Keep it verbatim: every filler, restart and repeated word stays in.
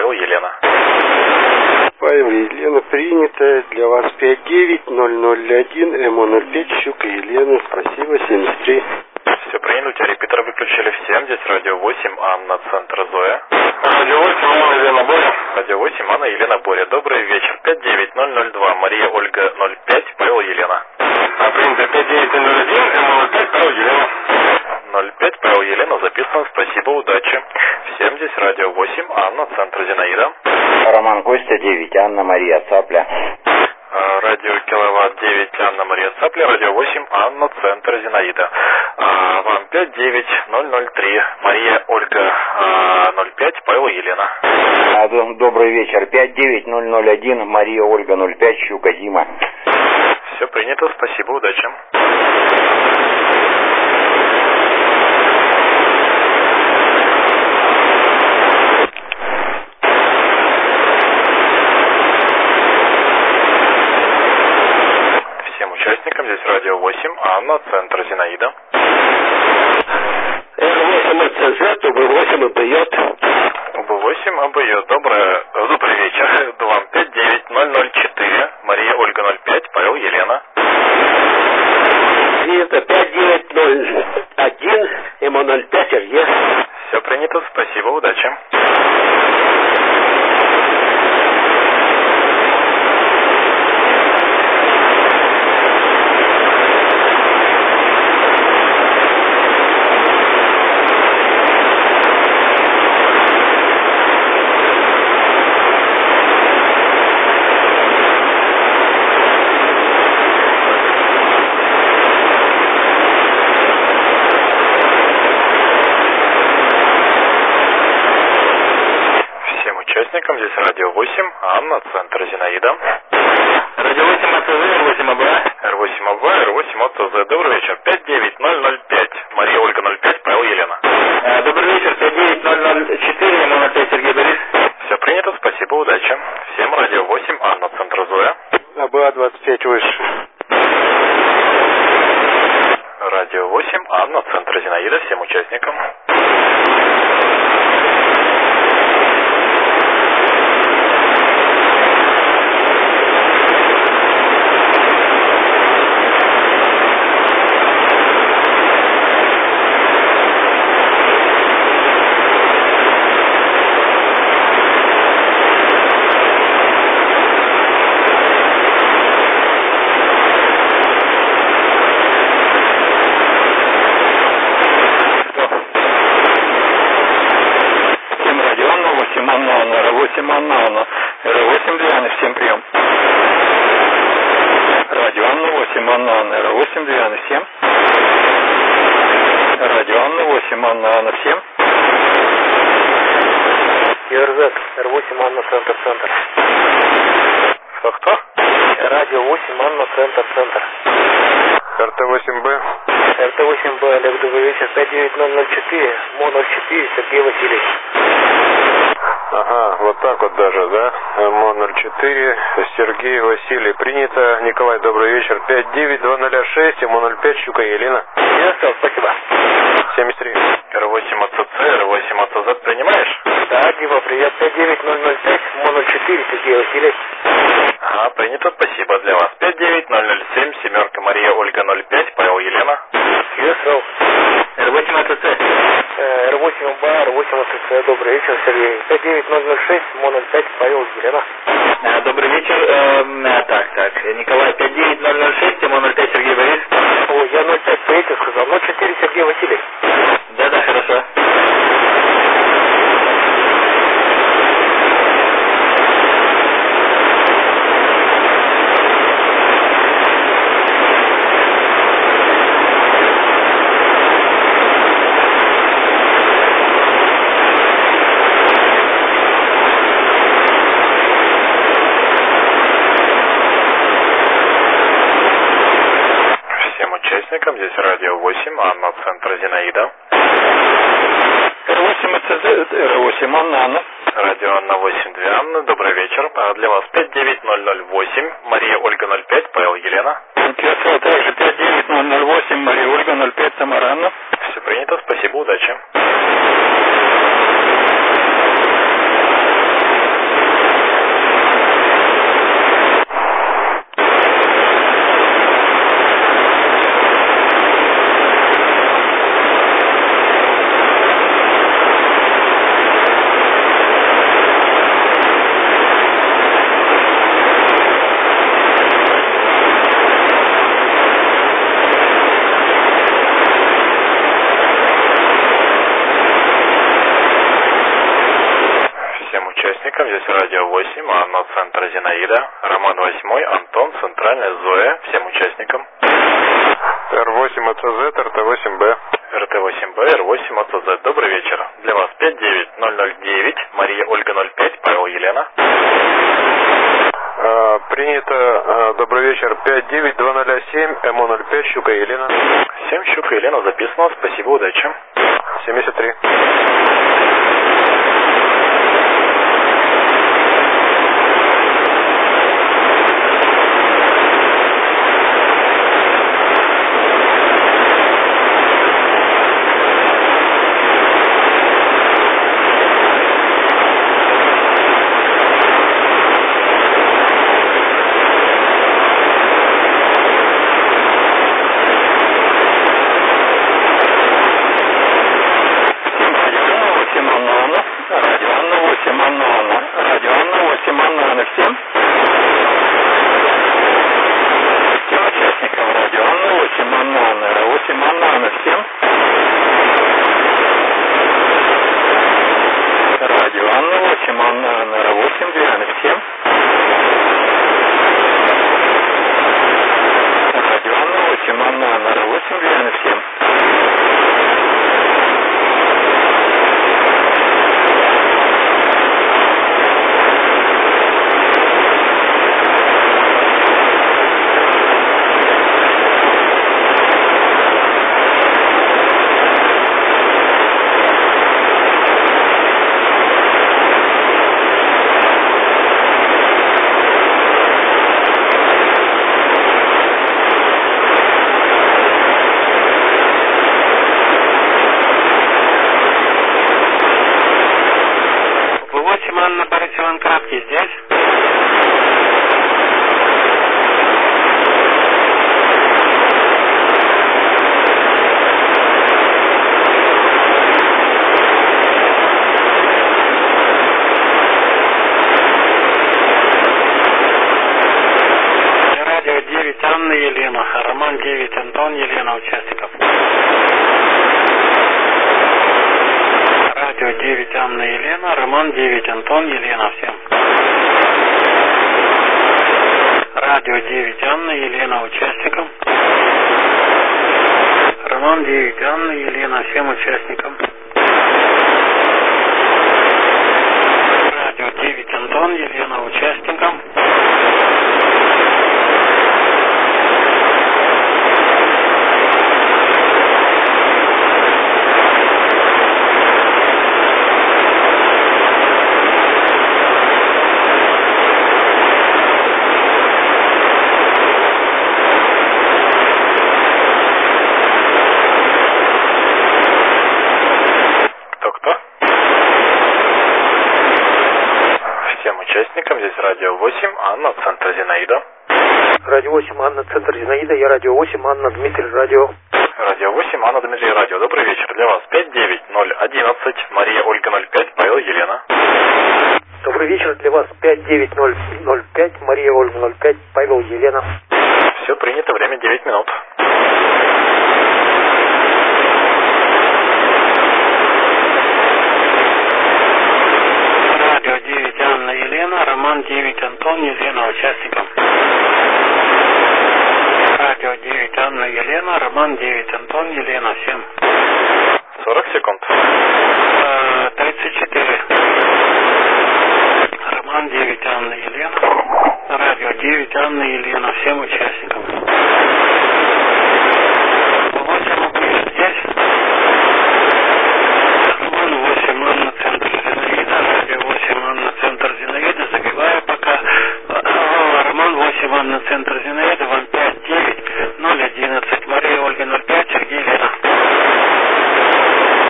Павел, Елена. Павел, Елена, принято. Для вас пять девять ноль ноль один, эм о ноль пять, Щука, Елена. Спасибо, семьдесят три. Все приняли, у тебя репетер выключили всем. Здесь радио восемь, Анна, центр Зоя. Радио восемь, Анна, Елена, Боря. Радио восемь, Анна, Елена, Боря. Добрый вечер. пять девять ноль ноль два, Мария, Ольга, ноль пять, Павел, Елена. А принято пять девять ноль один, эм о ноль пять, Павел, Елена. ноль пять, Павел, Елена, записано. Спасибо, удачи. Всем здесь радио восемь, Анна, центр Зинаида. Роман Костя, девять, Анна, Мария, Цапля. Радио Киловатт девять, Анна, Мария, Цапля. Радио восемь, Анна, центр Зинаида. А, вам пять девять ноль ноль три, Мария, Ольга, а, ноль пять, Павел, Елена. А, добрый вечер. пять девять ноль ноль один, Мария, Ольга, ноль пять, Щука, Дима. Все принято, спасибо, удачи. Участникам здесь радио восемь, Анна, центр Зинаида. эр восемь эц зет, у бэ восемь объет. у бэ восемь объет. Доброе, добрый вечер. Вам пять девять ноль ноль четыре, Мария, Ольга, ноль пять, Павел, Елена. Принято пять девять ноль один, эм о ноль пять, Сергей. Все принято, спасибо, удачи. Участникам здесь радио восемь, Анна, центр Зинаида. Радио восемь эй цэ зэ, эр восемь а бэ. эр восемь а бэ, эр восемь о цэ зэ. Добрый вечер. пять девять ноль ноль пять, Мария, Ольга, ноль пять, Павел, Елена. А, добрый вечер. пять девять ноль ноль четыре, эм о ноль пять, Сергей, Борис. Все принято, спасибо, удачи. Всем радио восемь, Анна, центр Зоя. а бэ двадцать пять выше. Радио восемь, Анна, центр Зинаида. Всем участникам. эр восемь Анна, Анна, эр восемь Диана, всем прием. Радио Анна восемь Анна, Анна, эр восемь Диана, всем. Радио Анна восемь Анна, Анна, всем. эр зет, эр восемь Анна, центр, центр. Кто-кто? Радио восемь Анна, центр, центр. эр тэ восемь бэ. эр тэ восемь бэ, Олег, добрый вечер. пять девять ноль ноль четыре, эм о ноль четыре, Сергей Васильевич. Ага, вот так вот даже, да? эм о ноль четыре, Сергей, Василий, принято. Николай, добрый вечер. пять девять два ноль шесть, эм о ноль пять, Щука, Елена. Ясно, спасибо. семьдесят три. эр восемь о цэ цэ, эр восемь о цэ зет принимаешь? Да, Дима, привет. пять девять ноль ноль пять, эм о ноль четыре, Сергей Васильевич. Ага, принято, спасибо для вас. пять девять ноль ноль семь, семерка, Мария, Ольга, ноль пять, Павел, Елена. Ясно. эр восемь а цэ цэ. эр восемь бэ, эр восемь а цэ цэ, добрый вечер, Сергей. пять девять ноль ноль шесть, эм о ноль пять, Павел, Елена. А, добрый вечер. Эм, а, так, так. Николай, пять девять ноль ноль шесть, эм о ноль пять, Сергей Борис. О, я ноль пять третий сказал. ноль четыре, Сергей Васильевич. Да-да, хорошо. Здесь радио восемь, Анна, центр Зинаида. эр восемь эц зэ, эр восемь Анна, Анна. Радио Анна восемь, две Анны, добрый вечер. А для вас пять девять ноль ноль восемь, Мария, Ольга, ноль пять, Павел, Елена. Интересно, также пять девять ноль ноль восемь, Мария, Ольга, ноль пять, Тамара, Анна. Все принято, спасибо, удачи. участникам. Здесь радио восемь, Анна, центр Зинаида. Роман восемь, Антон, центральная Зоя. Всем участникам. эр восемь АЦЗ, эр тэ восемь бэ. эр тэ восемь бэ, эр восемь АЦЗ. Добрый вечер. Для вас пять девять ноль ноль девять, Мария Ольга ноль пять, Павел Елена. А, принято. А, добрый вечер. пять девять два ноль семь, эм о ноль пять, Щука Елена. семь, Щука Елена записано. Спасибо, удачи. семьдесят три. Анна, центр Зинаида. Радио восемь, Анна, центр Зинаида. Я радио восемь, Анна, Дмитрий, радио. Радио восемь, Анна, Дмитрий, радио. Добрый вечер. Для вас пять девять ноль одиннадцать, Мария Ольга ноль пять, Павел Елена. Добрый вечер. Для вас пять девять ноль ноль пять, Мария Ольга ноль пять, Павел Елена. Все принято. Время девять минут. Анна, Елена, Роман девять, Антон, Елена, участникам. Радио девять, Анна, Елена, Роман девять, Антон, Елена, всем. сорок секунд. тридцать четыре. Роман девять, Анна, Елена. Радио девять, Анна, Елена, всем участникам.